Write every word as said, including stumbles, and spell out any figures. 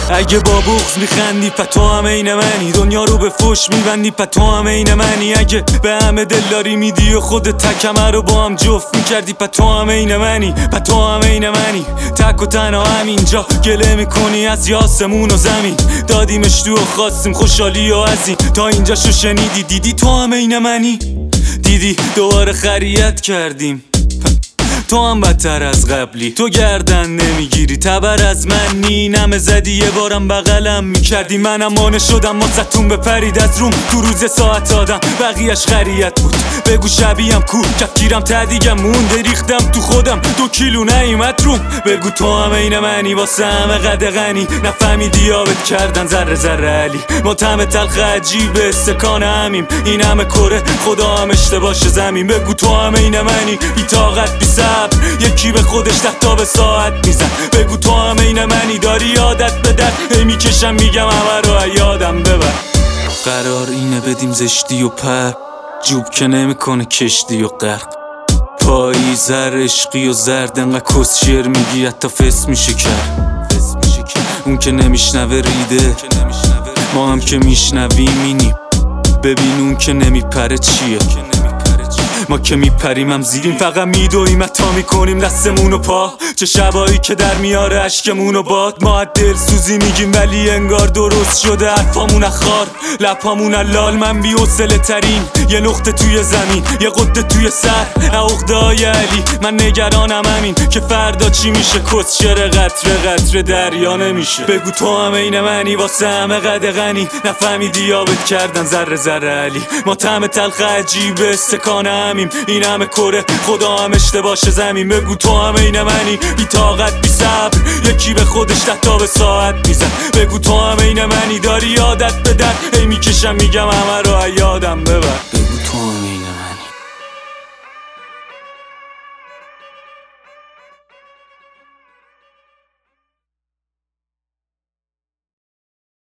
اگه با بغض میخندی پس تو هم عین منی، دنیا رو به فوش میبندی پس تو هم عین منی. اگه به همه دلداری میدی و خودت تکمه رو با هم جفت میکردی پس تو هم عین منی، پس تو هم عین منی. تک و تنها همینجا گله میکنی از یاسمون و زمین، دادیمش تو و خواستیم خوشحالی و از این تا اینجا شو شنیدی، دیدی تو هم عین منی، دیدی دوباره خریت کردیم تو هم بدتر از قبلی. تو گردن نمیگیری تبر از من نی، نمه زدی یه بارم بغلم میکردی، منم مانع شدم مازتون بپرید از روم تو روز ساعت دادم بقیهش خریت بود. بگو شبیهم کو کفگیرم تدیگم مونده ریختم تو خودم دو کیلو نیومد روم. بگو تو هم عین منی واسه همه قد غنی، نفهمیدی یابت کردن ذره ذره علی. ما طعم تلخ عجیب استکان همیم، این همه کره خدا هم اشتباهش زمین. بگو تو هم عین منی بی طاقت بی صبر، یکی به خودش ده تا به ساعت میزن. بگو تو هم عین منی داری عادت به در هی میکشم میگم همه رو یادم ببر. قرار اینه بدیم زشتی و پر جوب که نمیکنه کشتی و غرق، پایی زر عشقی و زرد انقدر کس شیر میگی حتی فس میشه کرد. اون که نمیشنوه ریده ما هم که میشنویم اینیم، ببین اون که نمیپره چیه ما که میپریم هم زیریم، فقط میدویم تا میکنیم دستمون و پا. چه شبایی که در میاره عشقمون و باد، ما دل سوزی میگیم ولی انگار درست شده حرفامون اخار لپامون لال. من بی حوصله ترین یه نقطه توی زمین یه قطه توی سر عقده های علی. من نگرانم همین که فردا چی میشه، کسچر قطره قطره دریا نمیشه. بگو تو هم عین منی واسه همه قد غنی، نفهمیدی یابت کردن ذره ذره علی. ما طعم تلخ عجیب استکان همین، این همه کره خدا هم اشتباهش زمین. بگو تو هم عین منی بی طاقت بی صبر، یکی به خودش ده تا به ساعت میزن. بگو تو هم عین منی داری عادت به در هی میکشم میگم همه رو یادم ببر.